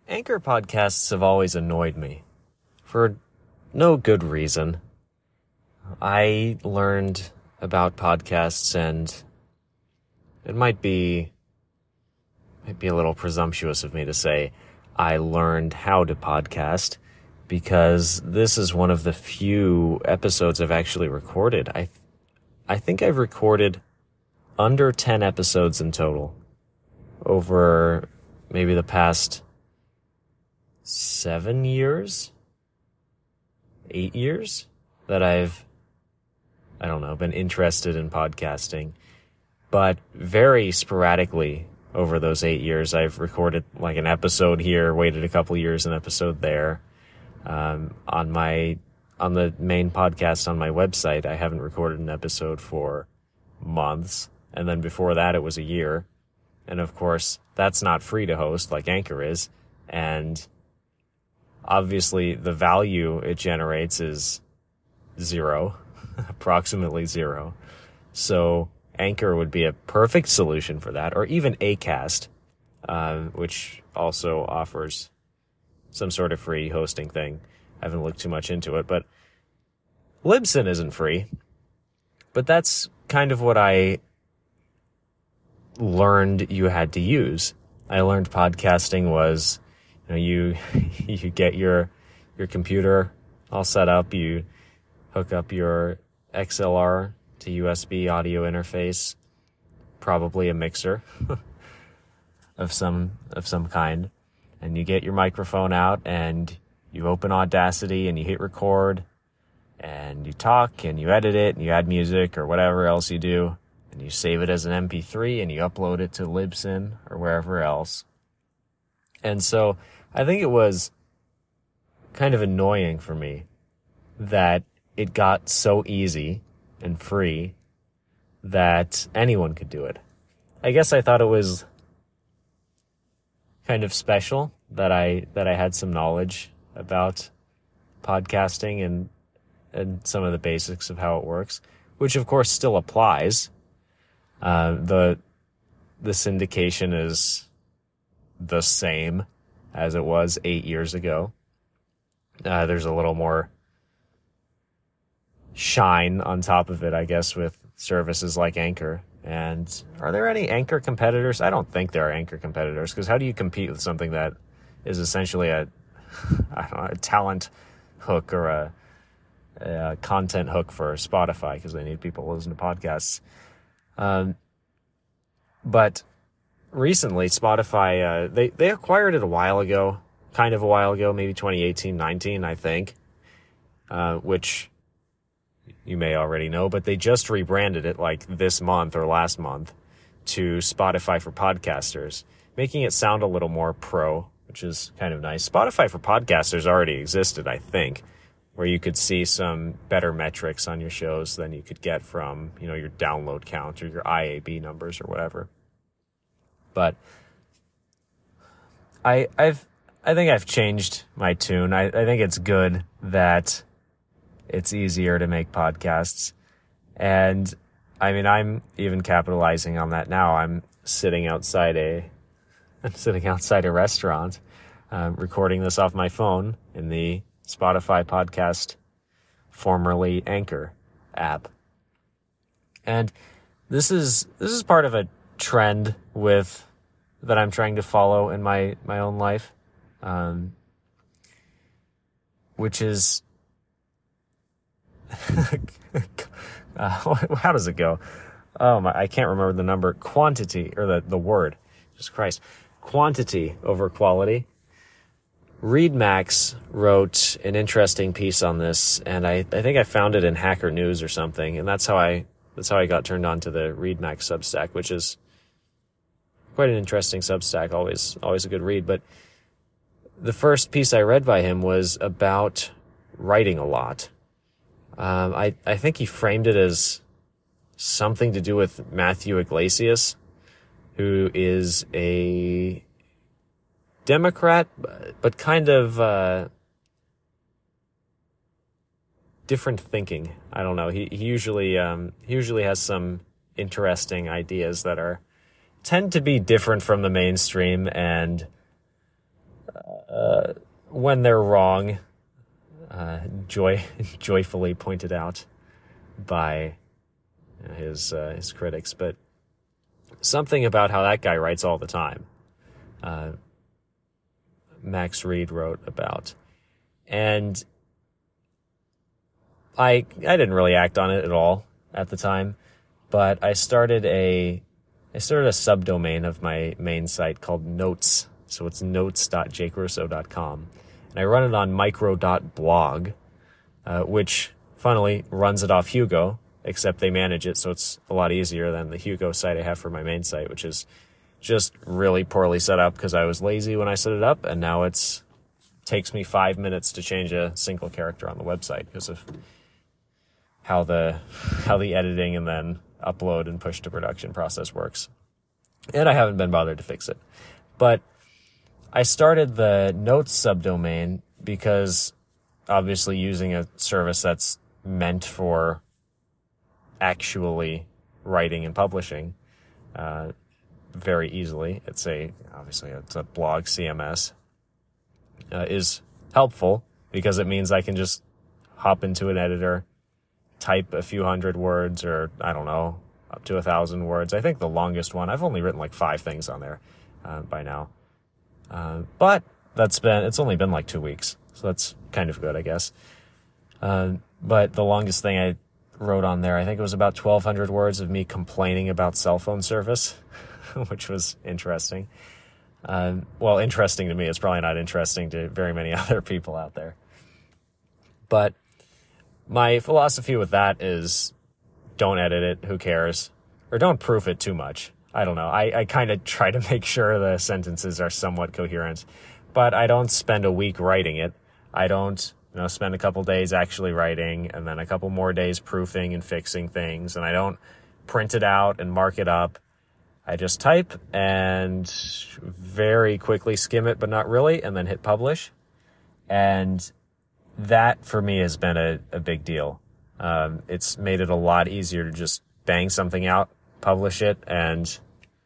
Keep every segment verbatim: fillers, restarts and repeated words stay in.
Anchor podcasts have always annoyed me for no good reason. I learned about podcasts, and it might be might be a little presumptuous of me to say I learned how to podcast, because this is one of the few episodes I've actually recorded. I I think I've recorded under ten episodes in total over maybe the past seven years, eight years that I've, I don't know, been interested in podcasting. But very sporadically over those eight years, I've recorded like an episode here, waited a couple years, an episode there. Um, on my, on the main podcast on my website, I haven't recorded an episode for months. And then before that, it was a year. And of course, that's not free to host like Anchor is. And obviously, the value it generates is zero, approximately zero. So Anchor would be a perfect solution for that, or even Acast, uh, which also offers some sort of free hosting thing. I haven't looked too much into it, but Libsyn isn't free. But that's kind of what I learned you had to use. I learned podcasting was, you know, you you get your your computer all set up, you hook up your X L R to U S B audio interface, probably a mixer of some of some kind, and you get your microphone out and you open Audacity and you hit record and you talk and you edit it and you add music or whatever else you do, and you save it as an M P three and you upload it to Libsyn or wherever else. And so I think it was kind of annoying for me that it got so easy and free that anyone could do it. I guess I thought it was kind of special that I that I had some knowledge about podcasting and and some of the basics of how it works, which of course still applies. Uh, the the syndication is the same as it was eight years ago. Uh, there's a little more shine on top of it, I guess, with services like Anchor. And are there any Anchor competitors? I don't think there are Anchor competitors, because how do you compete with something that is essentially a, I don't know, a talent hook or a, a content hook for Spotify, because they need people to listen to podcasts. Um, but recently, Spotify, uh, they, they acquired it a while ago, kind of a while ago, maybe twenty eighteen, nineteen, I think, uh, which you may already know, but they just rebranded it like this month or last month to Spotify for Podcasters, making it sound a little more pro, which is kind of nice. Spotify for Podcasters already existed, I think, where you could see some better metrics on your shows than you could get from, you know, your download count or your I A B numbers or whatever. But I, I've, I think I've changed my tune. I, I think it's good that it's easier to make podcasts. And I mean, I'm even capitalizing on that now. I'm sitting outside a, I'm sitting outside a restaurant, uh, recording this off my phone in the Spotify podcast, formerly Anchor app. And this is, this is part of a trend with that I'm trying to follow in my, my own life, um, which is, uh, how does it go? Oh my, I can't remember the number. Quantity, or the, the word. Jesus Christ. Quantity over quality. ReadMax wrote an interesting piece on this, and I, I think I found it in Hacker News or something, and that's how I that's how I got turned on to the ReadMax Substack, which is quite an interesting Substack, always always a good read. But the first piece I read by him was about writing a lot. Um, I, I think he framed it as something to do with Matthew Iglesias, who is a Democrat, but kind of uh, different thinking. I don't know. He, he usually um, he usually has some interesting ideas that are tend to be different from the mainstream, and uh, uh, when they're wrong, uh, joy joyfully pointed out by his uh, his critics. But something about how that guy writes all the time, uh, Max Reed wrote about, and I I didn't really act on it at all at the time, but I started a I started a subdomain of my main site called Notes. So it's notes dot jake russo dot com. And I run it on micro dot blog, uh, which, funnily, runs it off Hugo, except they manage it, so it's a lot easier than the Hugo site I have for my main site, which is just really poorly set up because I was lazy when I set it up, and now it's takes me five minutes to change a single character on the website because of how the how the editing and then upload and push to production process works. And I haven't been bothered to fix it. But I started the Notes subdomain because obviously using a service that's meant for actually writing and publishing uh, very easily, it's a obviously it's a blog C M S, uh, is helpful because it means I can just hop into an editor, type a few hundred words, or I don't know, up to a thousand words. I think the longest one, I've only written like five things on there uh, by now. Uh, but that's been, it's only been like two weeks. So that's kind of good, I guess. Uh, but the longest thing I wrote on there, I think it was about twelve hundred words of me complaining about cell phone service, which was interesting. Uh, well, interesting to me. It's probably not interesting to very many other people out there. But my philosophy with that is don't edit it. Who cares? Or don't proof it too much. I don't know. I, I kind of try to make sure the sentences are somewhat coherent, but I don't spend a week writing it. I don't, you know, spend a couple days actually writing and then a couple more days proofing and fixing things. And I don't print it out and mark it up. I just type and very quickly skim it, but not really, and then hit publish. And that for me has been a, a big deal. Um, it's made it a lot easier to just bang something out, publish it, and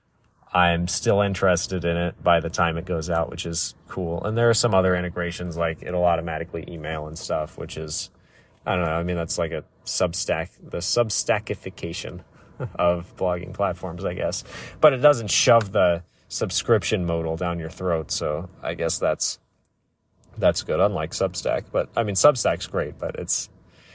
I'm still interested in it by the time it goes out, which is cool. And there are some other integrations, like it'll automatically email and stuff, which is, I don't know, I mean, that's like a Substack, the Substackification of blogging platforms, I guess. But it doesn't shove the subscription modal down your throat, so I guess that's that's good, unlike Substack. But, I mean, Substack's great, but it's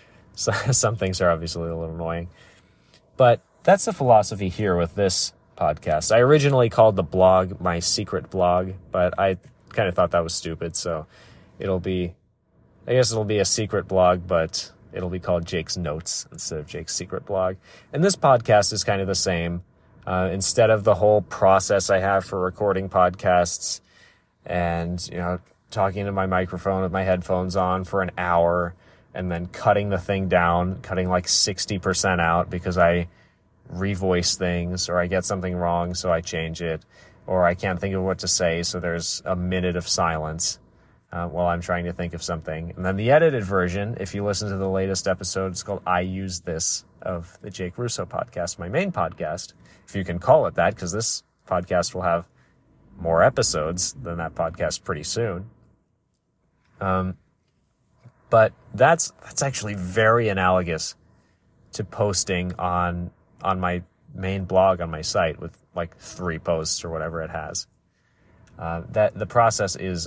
some things are obviously a little annoying. But that's the philosophy here with this podcast. I originally called the blog my secret blog, but I kind of thought that was stupid, so it'll be, I guess it'll be a secret blog, but it'll be called Jake's Notes instead of Jake's Secret Blog. And this podcast is kind of the same. Uh, instead of the whole process I have for recording podcasts and, you know, talking to my microphone with my headphones on for an hour and then cutting the thing down, cutting like sixty percent out because I revoice things or I get something wrong, so I change it, or I can't think of what to say, so there's a minute of silence uh, while I'm trying to think of something. And then the edited version, if you listen to the latest episode, it's called I Use This of the Jake Russo podcast, my main podcast, if you can call it that, because this podcast will have more episodes than that podcast pretty soon. Um, but that's that's actually very analogous to posting on on my main blog on my site with like three posts or whatever it has. Uh, that the process is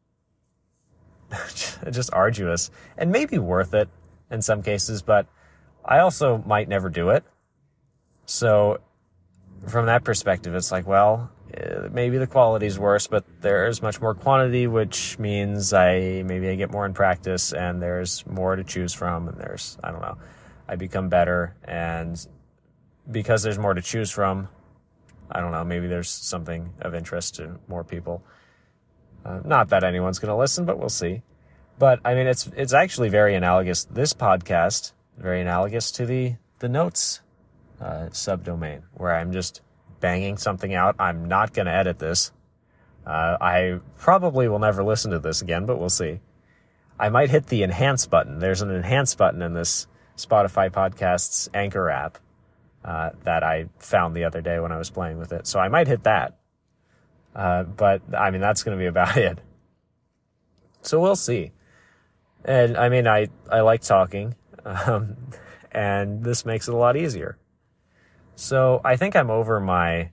just arduous and maybe worth it in some cases, but I also might never do it. So from that perspective, it's like, well, maybe the quality's worse, but there's much more quantity, which means I maybe I get more in practice and there's more to choose from, and there's, I don't know, I become better, and because there's more to choose from, I don't know, maybe there's something of interest to more people. Uh, not that anyone's going to listen, but we'll see. But I mean, it's it's actually very analogous. This podcast, very analogous to the the Notes uh, subdomain, where I'm just banging something out. I'm not going to edit this. Uh, I probably will never listen to this again, but we'll see. I might hit the enhance button. There's an enhance button in this Spotify Podcasts Anchor app uh, that I found the other day when I was playing with it. So I might hit that. Uh, but, I mean, that's going to be about it. So we'll see. And I mean, I, I like talking, um, and this makes it a lot easier. So I think I'm over my,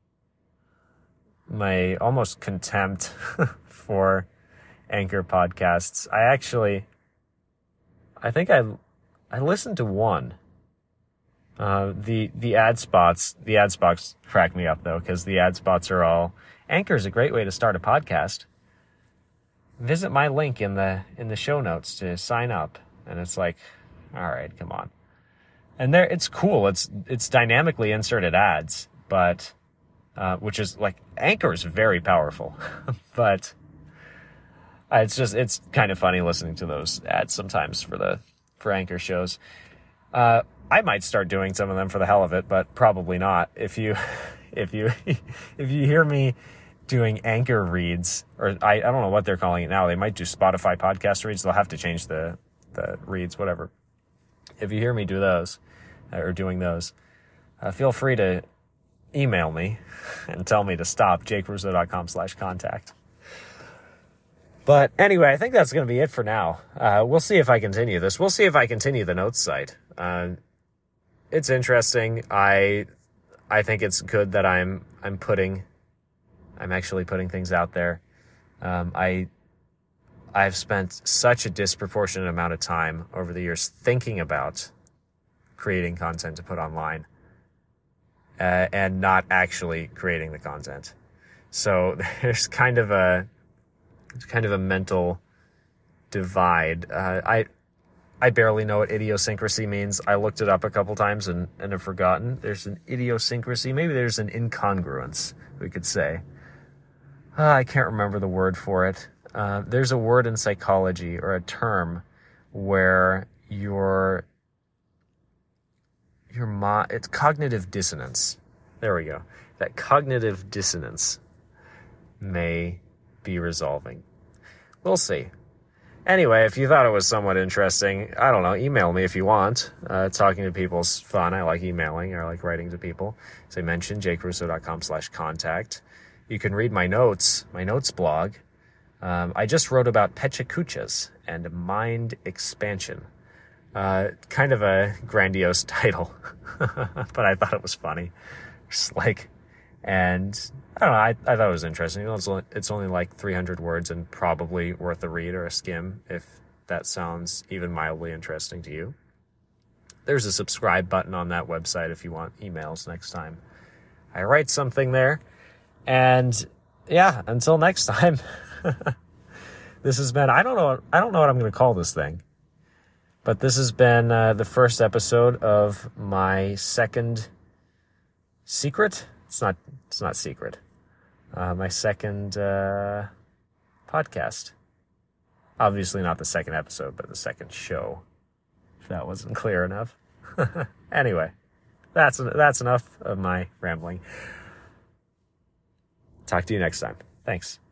my almost contempt for Anchor podcasts. I actually, I think I, I listened to one. Uh, the, the ad spots, the ad spots crack me up though, because the ad spots are all, Anchor is a great way to start a podcast. Visit my link in the, in the show notes to sign up. And it's like, all right, come on. And there, it's cool. It's, it's dynamically inserted ads, but, uh, which is like, Anchor is very powerful, but uh, it's just, it's kind of funny listening to those ads sometimes for the, for Anchor shows. Uh, I might start doing some of them for the hell of it, but probably not. If you, if you, if you hear me doing Anchor reads, or I, I don't know what they're calling it now. They might do Spotify podcast reads. They'll have to change the, the reads, whatever. If you hear me do those, or doing those, uh, feel free to email me and tell me to stop, jakerusso.com slash contact. But anyway, I think that's going to be it for now. Uh, we'll see if I continue this. We'll see if I continue the notes site. Uh, it's interesting. I, I think it's good that I'm, I'm putting, I'm actually putting things out there. Um, I, I've spent such a disproportionate amount of time over the years thinking about creating content to put online, uh, and not actually creating the content. So there's kind of a, it's kind of a mental divide. Uh, I, I barely know what idiosyncrasy means. I looked it up a couple times and, and have forgotten. There's an idiosyncrasy. Maybe there's an incongruence, we could say. Uh, I can't remember the word for it. Uh, there's a word in psychology or a term where your, your mo- it's cognitive dissonance. There we go. That cognitive dissonance may be resolving. We'll see. Anyway, if you thought it was somewhat interesting, I don't know, email me if you want. Uh, talking to people's fun. I like emailing. I like writing to people. As I mentioned, jakerusso.com slash contact. You can read my notes, my notes blog. Um, I just wrote about Pechacuchas and mind expansion. Uh, kind of a grandiose title, but I thought it was funny. Just like, and I don't know, I, I thought it was interesting. You know, it's, only, it's only like three hundred words and probably worth a read or a skim if that sounds even mildly interesting to you. There's a subscribe button on that website if you want emails next time I write something there. And yeah, until next time, this has been, I don't know, I don't know what I'm going to call this thing, but this has been uh, the first episode of my second secret. It's not, it's not secret. Uh, my second uh, podcast. Obviously not the second episode, but the second show, if that wasn't clear enough. Anyway, that's, that's enough of my rambling. Talk to you next time. Thanks.